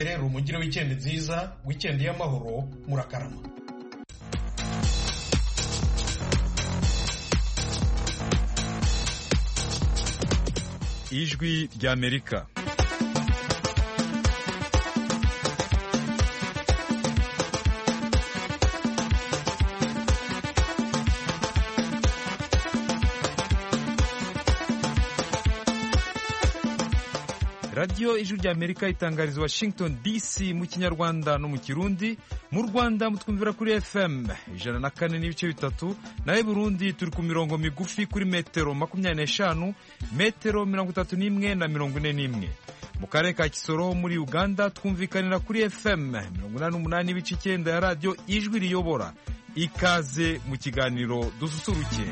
rero mugire weekend nziza, weekend y'amahoro, murakarama. Ijwi ry'Amerika. Radio Ijwi ry'Amerika itangariza Washington DC mu Kinyarwanda no mu Kirundi. Mu Rwanda mutwumvira kuri FM 104.3, nawe Burundi turi ku mirongo migufi kuri metero 25, metero 31 na 41. Mu karere ka Kisoro muri Uganda twumvikanira kuri FM 88.9 ya Radio Ijwi riyobora. Ikaze mu kiganiro dususuruke.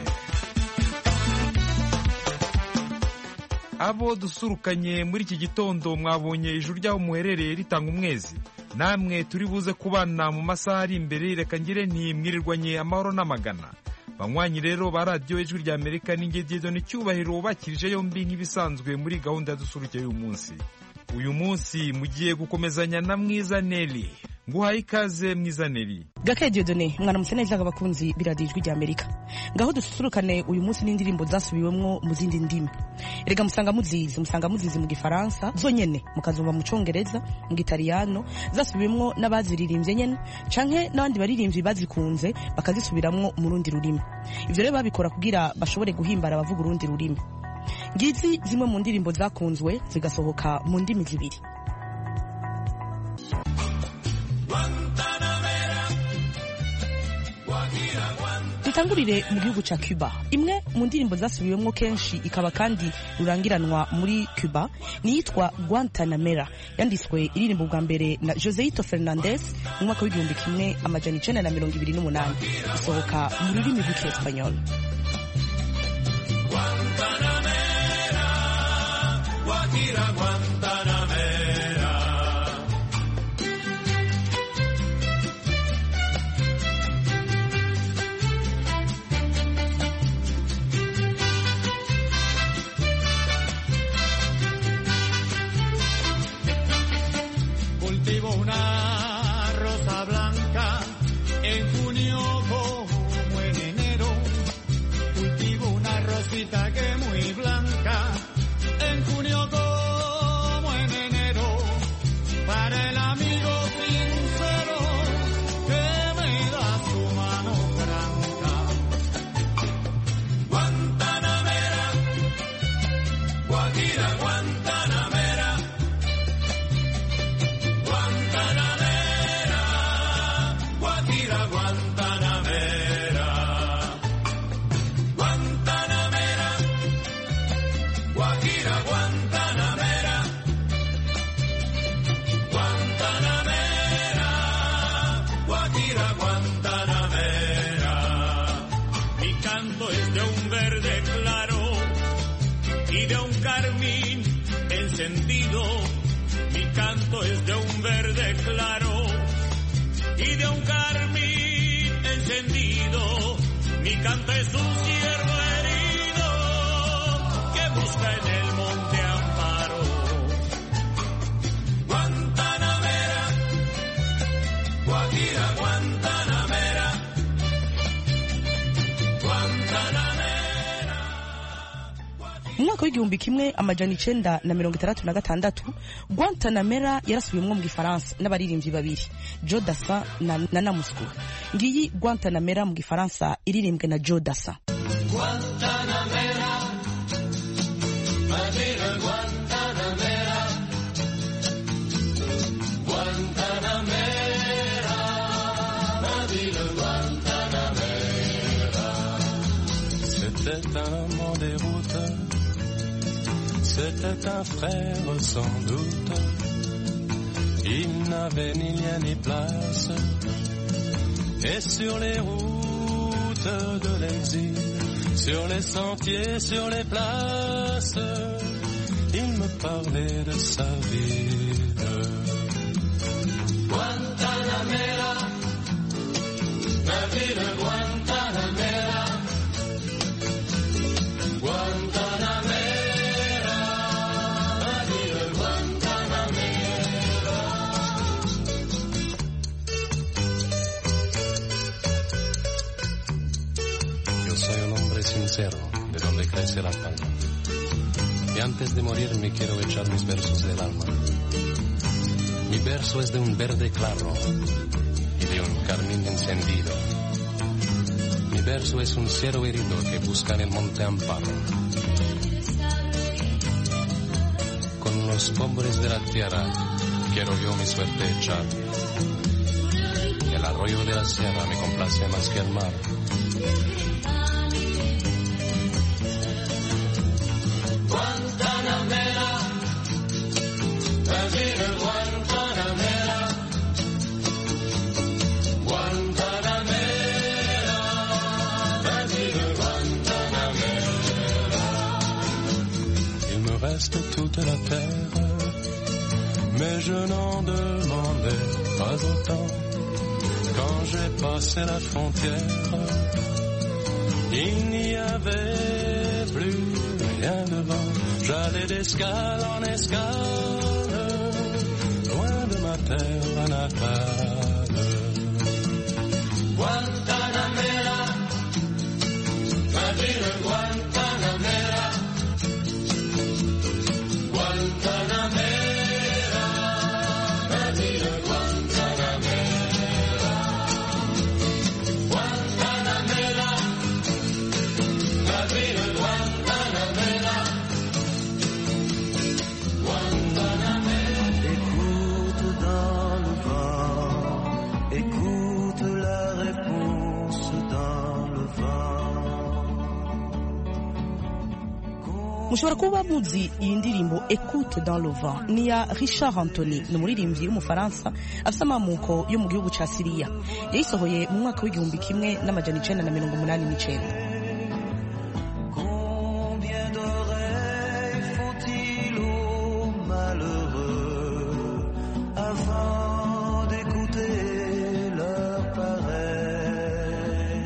Abo dusurukanye muri iki gitondo mwabonye ijuru ryaho muherereye ritanga umwezi. Namwe turi buze kubana mu masaha ari imbere, reka ngire nti mwirirwanye amahoro n'amagana. Banywanyi rero ba Radio Ijwi ry'Amerika n'ingedizo n'icyubahiro bakirije yombi nk'ibisanzwe muri gahunda dusuruke y'uyu munsi. Uyu munsi mugiye gukomezanya na Mwiza Neli. Nguhaye ikaze Mwiza Neli. Gake Dieudonné, mwana museneje abakunzi biradiyo Ijwi ry'Amerika. Ngaho dususurukane uyu munsi n'indirimbo zasubiwemwo mu zindi ndimi. Erega musanga muzizi mu Gifaransa zonyene, mukazumva mu Congereza, mu Gitaliyano, zasubiwemwo n'abaziririmbye nyene, canke n'abandi baririmbyi bazikunze bakazisubiramwo mu rundi rurimi. Ivyo rero babikora kugira bashobore guhimbara abavuga urundi rurimi. Ngizi zimwe mu ndirimbo zakunzwe zigasohoka mu ndimi zibiri. Dutangurire mu gihugu ca Cuba. Imwe mu ndirimbo zasubiwemwo kenshi ikaba kandi rurangiranwa muri Cuba ni yitwa Guantanamera, yanditswe iririmbo bwa mbere na Joseito Fernandez mu mwaka w'1928, isohoka mu rurimi rw'Icyesipanyol. Guantanamera, Guajira Guantanamera. Cultivo una rosa blanca en junio como en enero. Cultivo una rosita que muy blanca en junio como en enero. Para el amigo sincero que me da su mano franca. Guantanamera, Guajira Guantanamera. Guantanamera, Guajira Guantanamera. Guantanamera, Guajira Guantanamera. Guantanamera, Guajira Guantanamera. Mi canto es de un verde claro y de un carmín encendido. Mi canto es de un verde claro y de un carmín encendido. Mi canto es un ciervo herido que busca en el monte amparo. Guantanamera, Guajira Guantanamera. Guantanamera. Mu mwaka w'1966 Guantanamera yarasubiwemwo mu Gifaransa n'abaririmbyi babiri, Joe Dassin na Nana Mouskouri. Ngiyi Guantanamera mu Gifaransa iririmbwe na Joe Dassin. Guantanamera, Madrid, Guantanamera. Guantanamera, Madrid, Guantanamera. C'était un amant des routes, c'était un frère sans doute. Il n'avait ni lien ni place. Et sur les routes de l'exil, sur les sentiers, sur les places, il me parlait de sa ville. Guantanamera, la ville Guantanamera. Guantanamera, la ville Guantanamera. sincero de donde crece la palma. Y antes de morir me quiero echar mis versos del alma. Mi verso es de un verde claro y de un carmín encendido. Mi verso es un cero herido que busca en el monte amparo. Con los pobres de la tierra quiero yo mi suerte echar. El arroyo de la sierra me complace más que el mar. Guantanamera, Brasil, Guantanamera, Guantanamera, Brasil, Guantanamera. Il me reste toute la terre, mais je n'en demandais pas autant. Quand j'ai passé la frontière, il n'y avait plus rien devant. J'allais d'escale en escale, loin de ma terre natale. Guantanamera, Brasil, Guantanamera, Guantanamera, Brasil, Guantanamera, Guantanamera, Brasil, Guantanamera, Guantanamera. Écoute dans le vent, écoute la réponse dans le vent. mushobora kuba muzi iyi ndirimbo Écoute dans le vent ni ya Richard Anthony, ni umuririmbyi w'umufaransa afite amamuko yo mu gihugu ca Syria. Yayisohoye mu mwaka w'1989. Combien d'oreilles faut-il aux malheureux avant d'écouter leur pareil?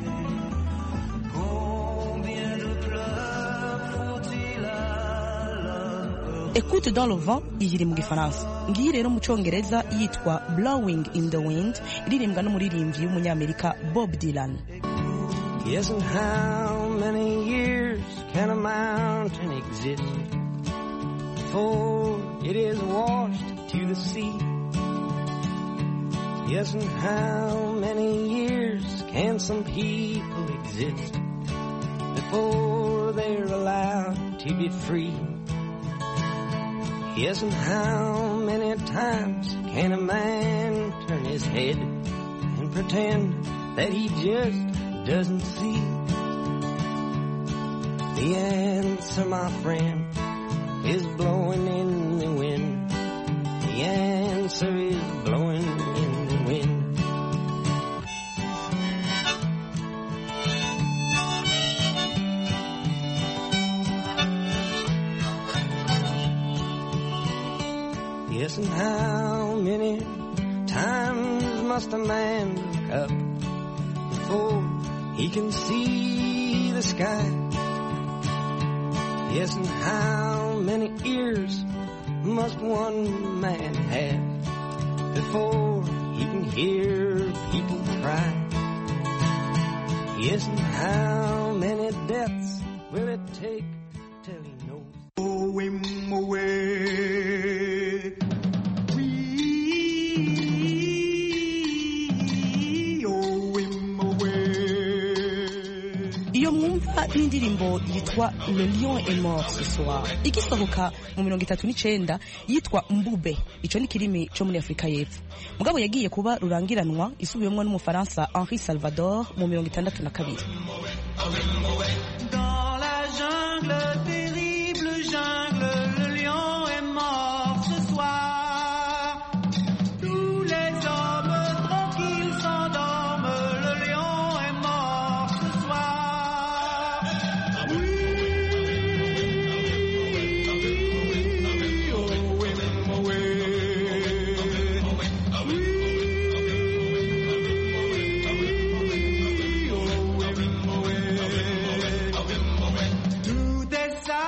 Combien de pleurs faut-il à l'homme? Écoute dans le vent iri mu gifaransa. Ngiyi rero mu cyongereza yitwa Blowing in the Wind, iririmbwa n'umuririmbyi w'umunyamerika Bob Dylan. Yes, and how many years can a mountain exist before it is washed to the sea? Yes, and how many years can some people exist before they're allowed to be free? Yes, and how many times can a man turn his head and pretend that he just doesn't see? The answer, my friend, is blowing in the wind. The answer is blowing in the wind. Yes, and how many times must a man look up before he can see the sky? Yes, and how many ears must one man have before he can hear people cry? Yes, and how many deaths will it take till he knows? Oh, him away. Iyo mwumva n'indirimbo yitwa Le Lion est mort ce soir, igisohoka mu 1939 yitwa Mbube. Ico ni kirimi cyo muri Afrika y'Epfo. Mugabo yagiye kuba rurangiranwa isubiyemwe n'umufaransa Henri Salvador mu 1962. Dans la jungle, terrible jungle, le lion est mort ce soir. Tous les hommes tranquilles s'endorment, le lion est mort ce soir. Oui, oh, oui, oh, oui. Tout est ça.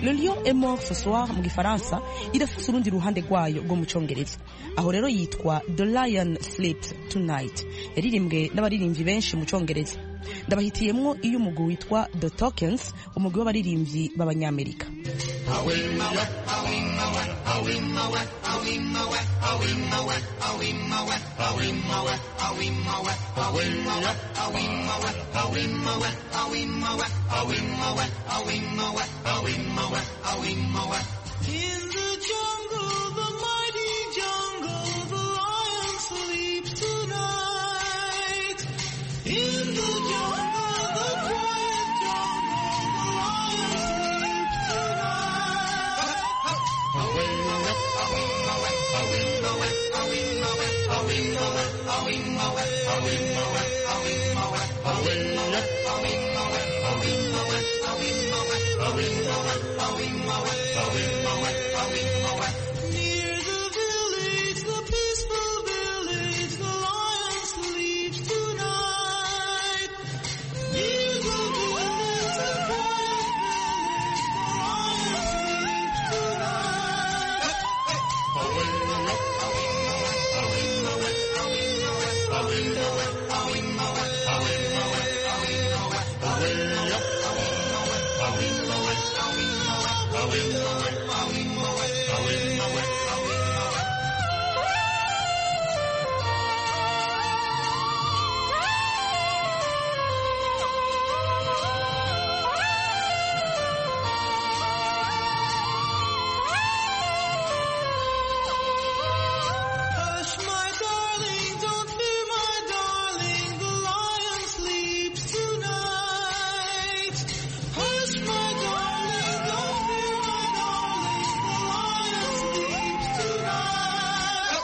Le lion est mort ce soir mu gifaransa irafise urundi ruhande rwayo rwo mu congereza, aho rero yitwa The Lion Sleeps Tonight, yaririmbwe n'abaririmbyi benshi mu congereza. Ndabahitiyemwo iyo umugwi witwa The Tokens, umugwi w'abaririmbyi b'abanyamerika. In the jungle, the mighty jungle, the lion sleeps tonight. In the jungle, the quiet jungle, the lion sleeps near the village, the peaceful village, the lion sleeps tonight. Near the village, the quiet village, the lion Hush, my darling, don't fear, my darling, the lion sleeps tonight. Hush, my darling, don't fear, my darling, the lion sleeps tonight.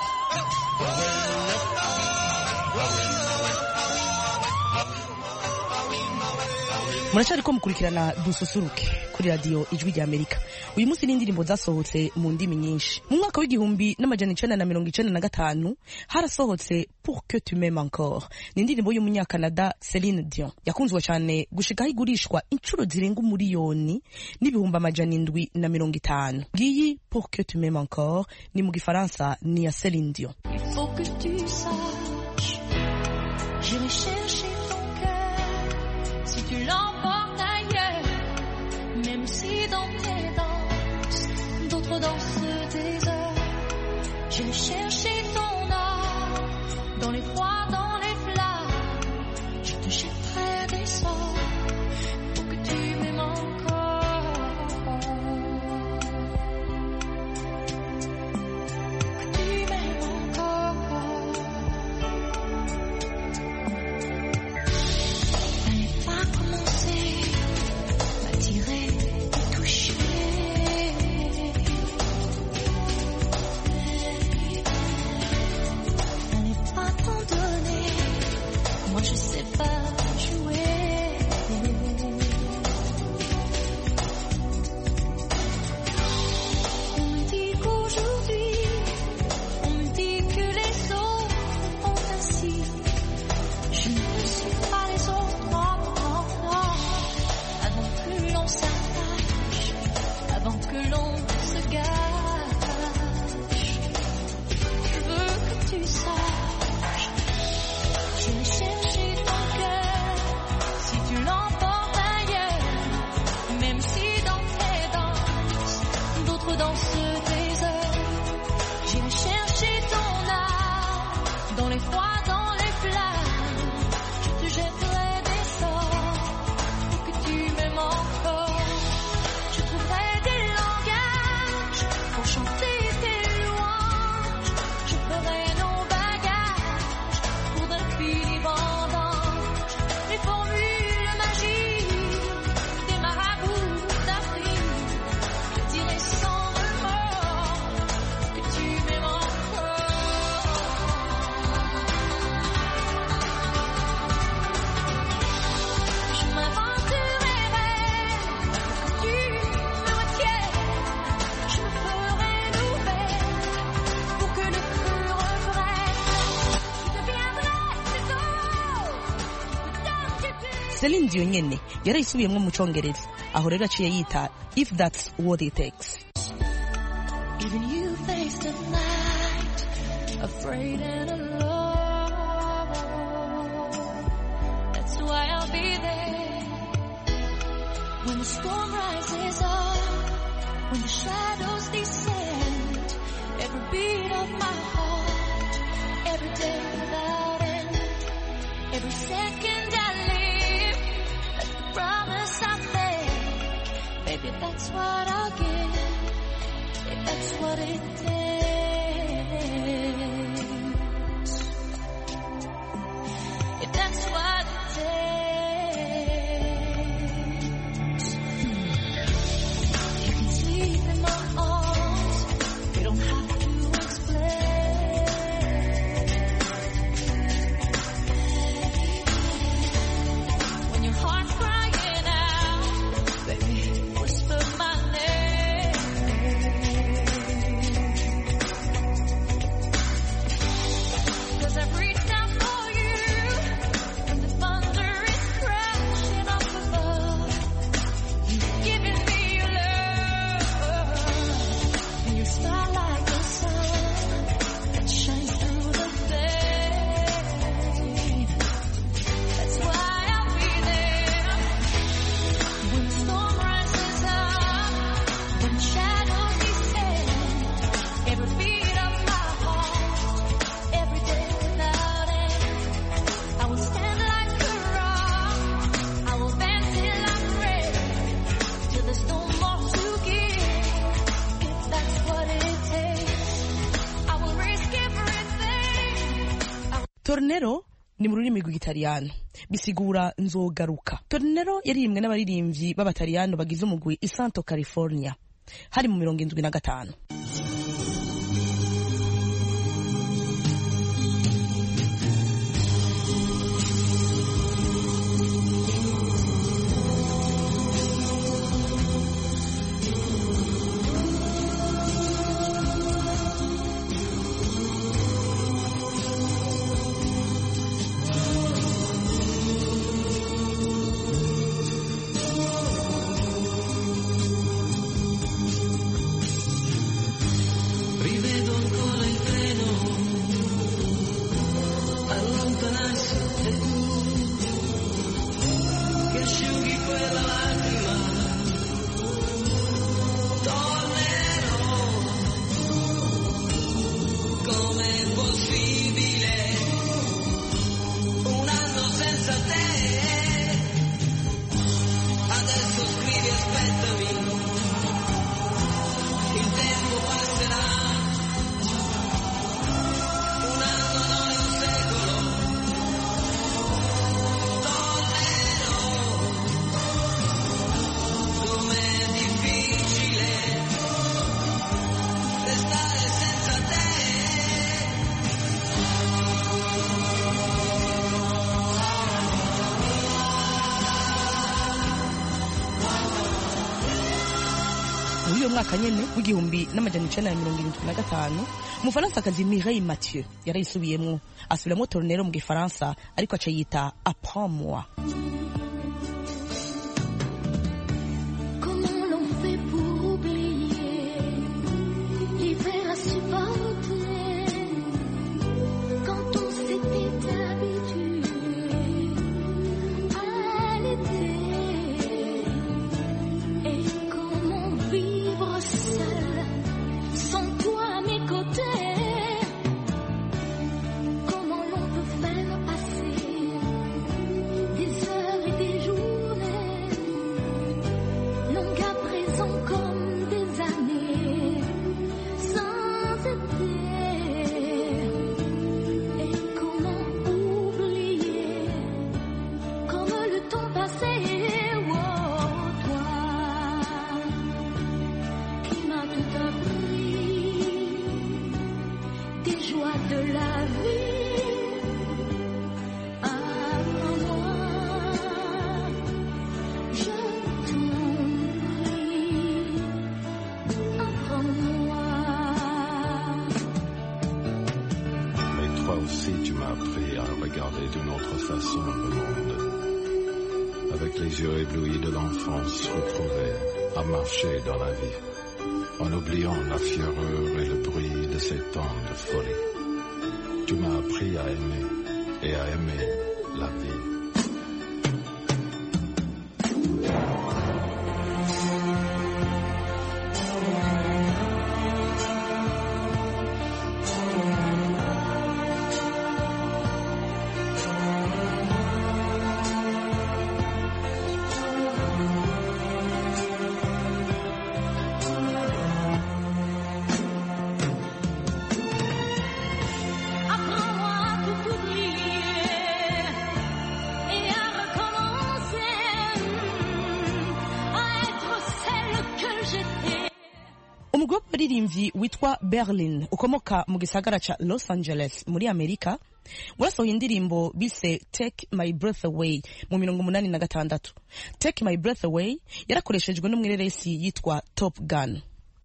Muracariko mukurikirana dususuruke kuri radio Ijwi rya Amerika. Uyu munsi n'indirimbo zasohotse mu ndimi nyinshi. Mu mwaka w'igihumbi n'amajana 1995 harasohotse Pour que tu m'aimes encore, ni indirimbo y'umunyakanada Celine Dion yakunzwe cyane gushikaho igurishwa incuro zirenga umuriyoni n'ibihumbi amajana 750. Ngiyi Pour que tu m'aimes encore ni mu gifaransa ni ya Celine Dion. Il faut que tu saches, j'irai chercher ton cœur si tu l'emportes ailleurs, même si dans tes danses, d'autres dansent des heures. J'irai chercher ton âme, dans les froids, dans les flammes, je te jetterai des sorts pour que tu m'aimes encore. Que tu m'aimes encore. N'allez pas commencer à tirer et toucher. N'allez pas t'en donner, moi je sais pas jouer. On me dit qu'aujourd'hui, on me dit que les autres ont ainsi. Je ne suis pas les autres, non. Avant que l'on s'attache, avant que l'on se gâche, je veux que tu saches, j'irai chercher ton cœur si tu l'emportes ailleurs, même si dans tes danses, d'autres dansent des heures. J'irai chercher ton âme, dans les froids, dans les flammes, je te jetterai des sorts pour que tu m'aimes encore. Je trouverai des langages pour chanter tes louanges. Je ferai nos bagages pour d'infinies vendanges. Les formules magiques des marabouts d'Afrique, je dirai sans remords que tu m'aimes encore. Je m'inventerai rêve pour que tu me retiennes. Je me ferai nouvelle pour que le feu reprenne. Je deviendrai tes eaux, tant que tu Celine Dion nyene yarayisubiyemwo mu congereza, aho rero aciye yita If That's What It Takes. Even you face the night, afraid and alone. That's why I'll be there when the storm rises up, when the shadows descend. Every beat of my heart, every day without end, every second I live, that's the promise I make. Baby, that's what I'll give. If that's what it takes, if that's what it takes, you can sleep in my arms, you don't have to explain. When your heart's crying out, baby, whisper my name. 'Cause I've reached out for you when the thunder is crashing up above. You've given me your love, and your smile like the sun that shines through the day. That's why I'll be there when the storm rises up, when the shadows descend. Every beat of my heart, every day without end, I will stand like a rock, I will bend till I'm ready, till there's no more to give. If that's what it takes, I will risk everything. Tornero ni mu rurimi rw'igitaliyano bisigura nzogaruka. Tornero yaririmbwe n'abaririmbyi b'abataliyano bagize umugwi i Santo California hari mu 75. Rivedo ancora il treno allontanarsi e tu che asciughi quella lacrima. Tornerò, com'è possibile un anno senza te? Adesso scrivi, aspettami, il tempo passerà. Un anno non è un secolo. Tornerò. Com'è difficile restare senza te. Muri uyo mwaka nyene w'igihumbi n'amajana 1975 umufaransakazi Mireille Mathieu yarayisubiyemwo asubiramo Tornero mu gifaransa ariko aca yita Apprends-moi. Comment l'on fait pour oublier l'hiver à supporter quand on s'était habitué à l'été? Et comment vivre seul sans toi à mes côtés? Comment l'on peut faire passer des heures et des journées, longues à présent comme des années, sans été? Et comment oublier comme le temps passé? Oh, toi qui m'as tout appris, des joies de la vie. Apprends-moi, je t'en prie, apprends-moi. Mais toi aussi, tu m'as appris à regarder d'une autre façon le monde. avec les yeux éblouis de l'enfance retrouvée, à marcher dans la vie, en oubliant la fureur et le bruit de ces temps de folie. Tu m'as appris à aimer et à aimer la vie. umugwi w'abaririmbyi witwa Berlin ukomoka mu gisagara ca Los Angeles muri Amerika warasohoye indirimbo bise Take My Breath Away mu 1986. Take My Breath Away yarakoreshejwe n'umwireresi yitwa Top Gun.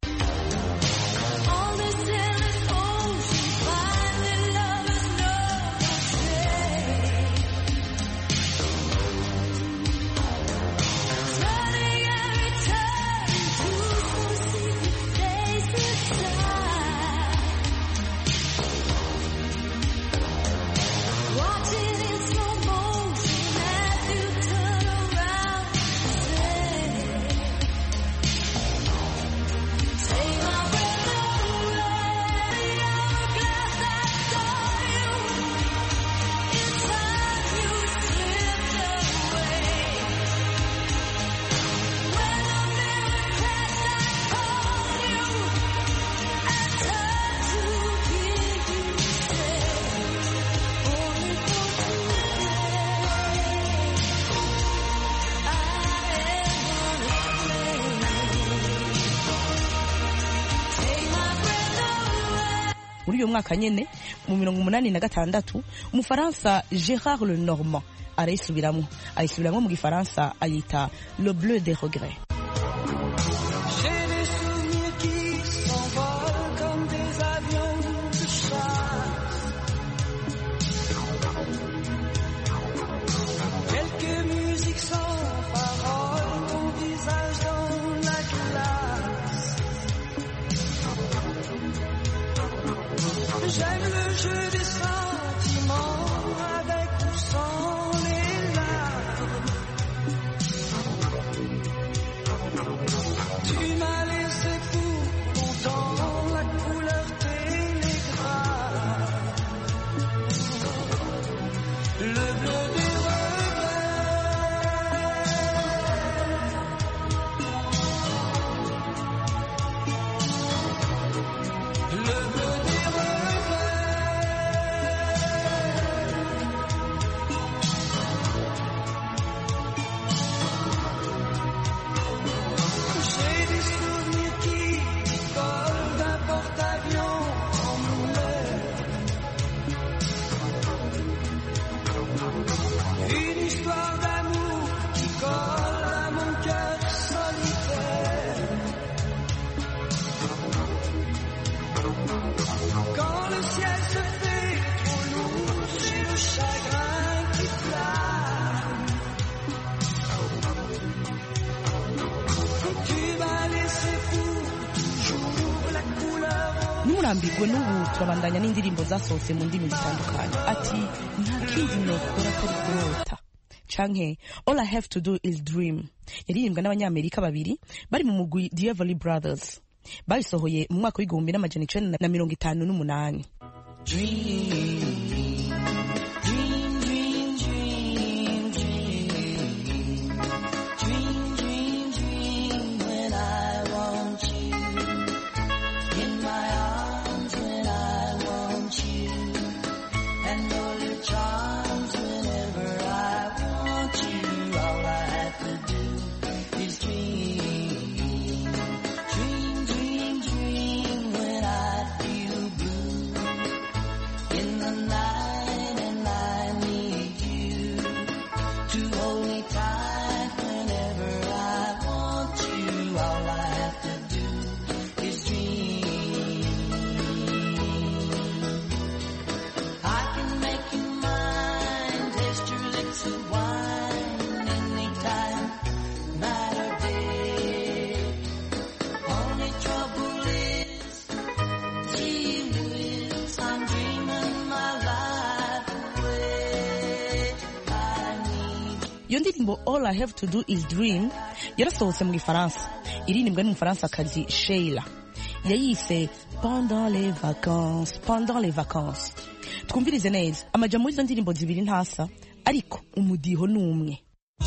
Muri uyo mwaka nyene mu 1986 umufaransa Gérard Lenormand arayisubiramwo mu gifaransa ayita Le Bleu des Regrets. J'ai des souvenirs qui s'envolent comme des avions de chasse. Quelques musiques sans paroles, ton visage dans la glace. J'aime le jeu des sentiments, avec ou sans les larmes. Tu m'as laissé fou, longtemps la couleur télégraphe. Le bleu des regrets. Le bleu des Nimurambirwe n'ubu turabandanya n'indirimbo zasohotse mu ndimi zitandukanye. Ati nta kindi nokora atari kurota canke All I Have to Do is Dream yaririmbwa n'abanyamerika babiri bari mu mugwi The Everly Brothers. Bayisohoye mu mwaka w'1958. Night iyo ndirimbo All I Have to Do Is Dream yarasohotse mu Gifaransa, iririmbwa n'umufaransa-kazi Sheila, yayise Pendant les vacances. Twumvirize neza amaja muri izo ndirimbo zibiri ntasa, ariko umudiho n'umwe.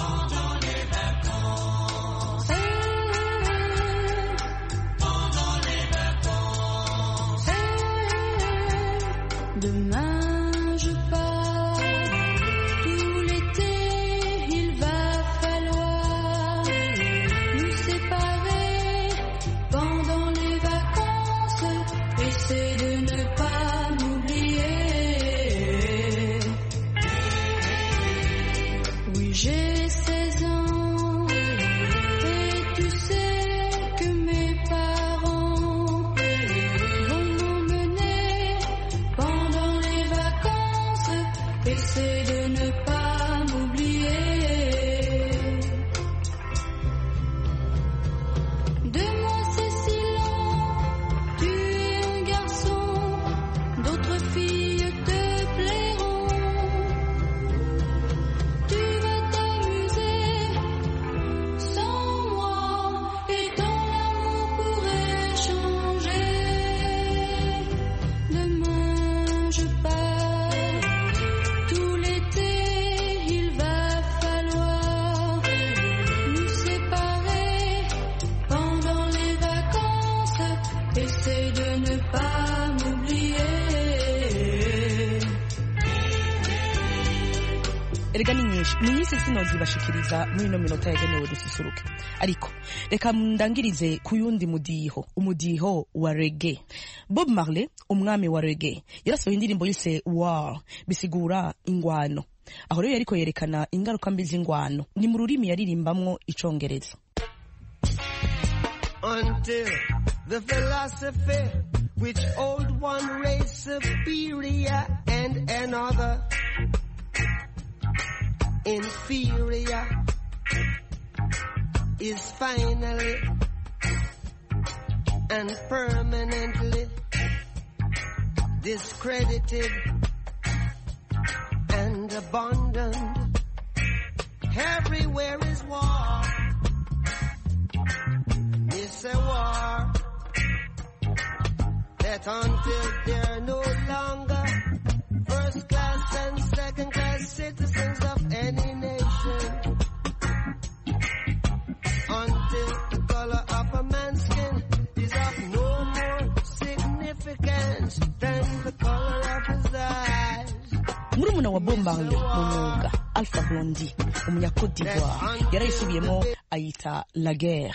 Demain je pars, tout l'été il va falloir nous séparer pendant les vacances, essaie de ne pas m'oublier. Oui, j'ai 16 ans et tu sais que mes parents vont m'emmener pendant les vacances, essaie de ne pas m'oublier. De moi c'est si lent, tu es un garçon, d'autres filles te plairont. Tu vas t'amuser sans moi et ton amour pourrait changer. Demain je pars, tout l'été il va falloir nous séparer pendant les vacances, essaie de ne pas m'oublier. Erega ni nyinshi sinozibashikiriza muri ino minota yagenewe dususuruke, ariko reka ndangirize ku yundi umudiho wa reggae. Bob Marley, umwami wa reggae, yarasohoye indirimbo yise War, bisigura ingwano. Aho rero yariko yerekana ingaruka mbi z'ingwano, ni mu rurimi yaririmbamwo Icongereza. Until the philosophy which old one race superior and another inferior is finally and permanently discredited and abandoned. Everywhere is war. It's a war that until they're no longer first class and second class citizens of any nation, until the color of a man's skin is of no more significance than the color of his eyes. Murumuna wa Bob Marley mu Alpha Blondy, umunya-Côte d'Ivoire, yarayisubiyemo ayita La Guerre.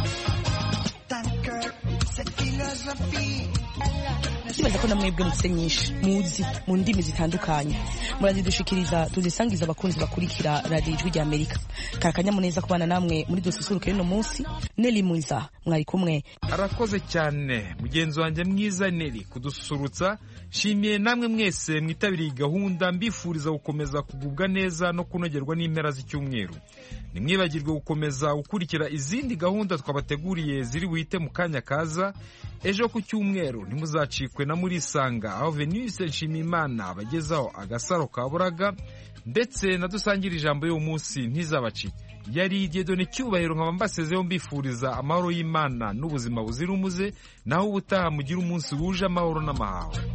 Kibaza ko namwebwe mufite nyinshi muzi mu ndimi zitandukanye, murazidushikiriza tuzisangiza abakunzi bakurikira Radio Ijwi rya Amerika. Karakanyamuneza kubana namwe muri dususuruke y'uno munsi. Nelly Muiza mwari kumwe. Arakoze cyane mugenzi wanjye mwiza Nelly kudusurutsa. Shimiye namwe mwese mwitabiriye gahunda, mbifuriza gukomeza kugubwa neza no kunogerwa n'impera z'icyumweru. Nimwibagirwe gukomeza gukurikira izindi gahunda twabateguriye ziri buhite mu kanya kaza. Ejo ku cyumweru ntimuzacikwe na Murisanga, aho Venus Nshimiyimana abagezaho agasaro kaburaga, ndetse na dusangira ijambo y'uwo munsi ntizabacike. Yari Dieudonné Cyubahiro nkaba mbasezeho mbifuriza amahoro y'Imana n'ubuzima buzira umuze, naho ubutaha mugira umunsi wuje amahoro n'amahaho.